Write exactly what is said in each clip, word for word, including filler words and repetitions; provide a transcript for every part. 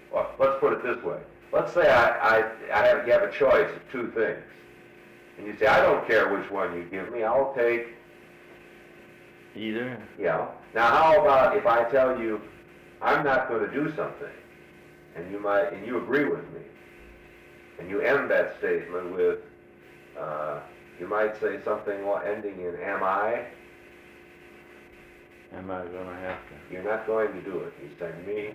well, let's put it this way. Let's say I, I, I have, you have a choice of two things. And you say, I don't care which one you give me, I'll take either. Yeah. Now how about if I tell you I'm not going to do something, and you might, and you agree with me, and you end that statement with, uh, you might say something ending in am I? Am I going to have to? You're not going to do it. You say me.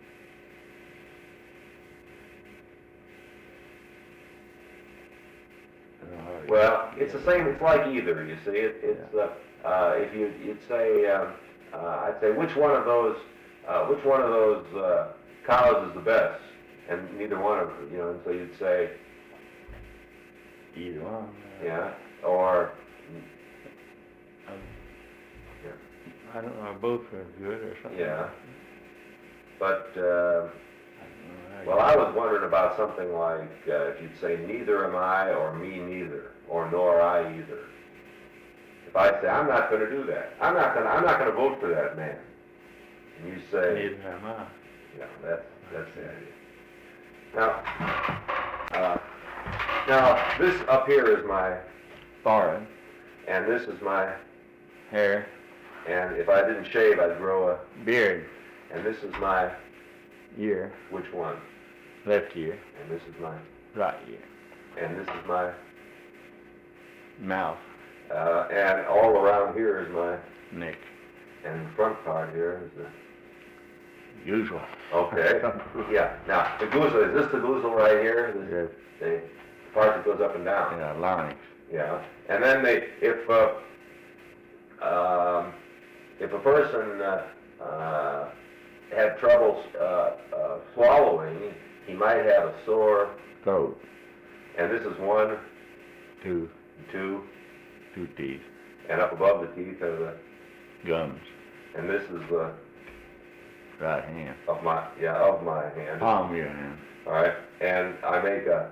Well, it's the same. It's like either. You see, it, it's uh, uh, if you you'd say, um, uh, I'd say which one of those, uh, which one of those uh, cows is the best, and neither one of them, you know. And so you'd say either one. Yeah, or um, yeah. I don't know. Both are good or something. Yeah, but. Uh, I Well, I was wondering about something like uh, if you'd say neither am I, or me neither, or nor I either. If I say I'm not going to do that, I'm not going, I'm not going to vote for that man, and you say neither am I. Yeah, that's that's the idea. Now, uh, now this up here is my forehead, and this is my hair, and if I didn't shave, I'd grow a beard, and this is my ear. Which one? Left ear. And this is my right ear. And this is my mouth. Uh, and all around here is my neck. And the front part here is the usual. Okay. Yeah. Now the goozle, is this the goozle right here? This, yes. The part that goes up and down. Yeah, larynx. Yeah. And then they, if uh, um, if a person uh, uh, had trouble uh, uh, swallowing, he might have a sore throat. And this is one, two, two, two teeth. And up above the teeth are the gums. And this is the right hand. Of my yeah of my hand. Palm of your hand. All right. And I make a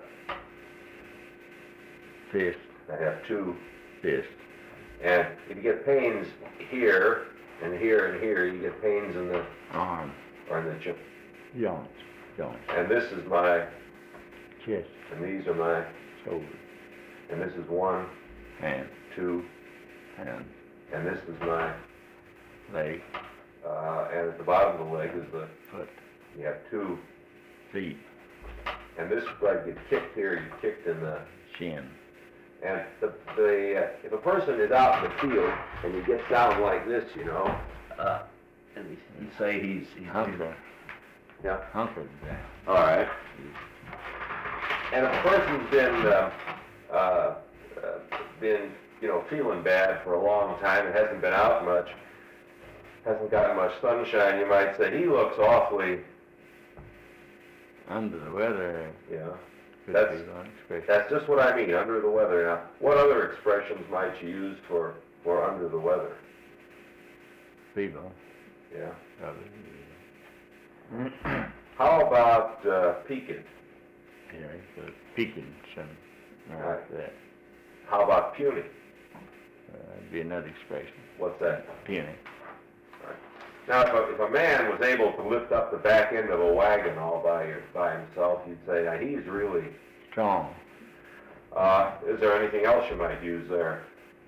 fist. I have two fists. And if you get pains here and here and here, you get pains in the arm or in the joint. Joints. Joints. And this is my chest. And these are my shoulders. And this is one hand. Two hands. And this is my leg. Uh, and at the bottom of the leg is the foot. You have two feet. And this leg gets kicked here. You kicked in the shin. And the, the uh, if a person is out in the field and he gets down like this, you know, uh, and you say he's, he's hunkered. Yeah, hunkered down. All right. And if a person's been uh, uh, uh, been you know feeling bad for a long time and hasn't been out much, hasn't gotten much sunshine, you might say he looks awfully under the weather. Yeah. That's, that's just what I mean, under the weather. Now, what other expressions might you use for, for under the weather? Feeble. Yeah. Probably. How about uh, peaked? Yeah, so peaking, something like right. that. How about puny? Uh, that'd be another expression. What's that? Puny. Right. Now, if a, if a man was able to lift up the back end of a wagon all by your, by himself, you'd say, now, he's really strong. Uh, is there anything else you might use there?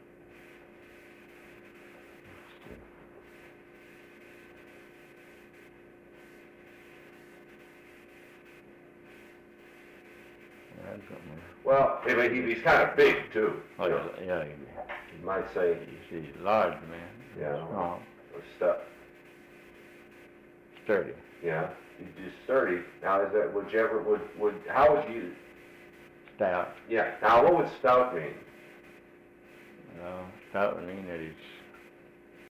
Well, if he, he's kind of big too. Oh, yeah, yeah. You might say he's a large man. Yeah. Strong. Or stu- Sturdy. Yeah. He's just sturdy. Now, is that would you ever would would how would you? Stout. Yeah. Now, what would stout mean? Well, stout would mean that he's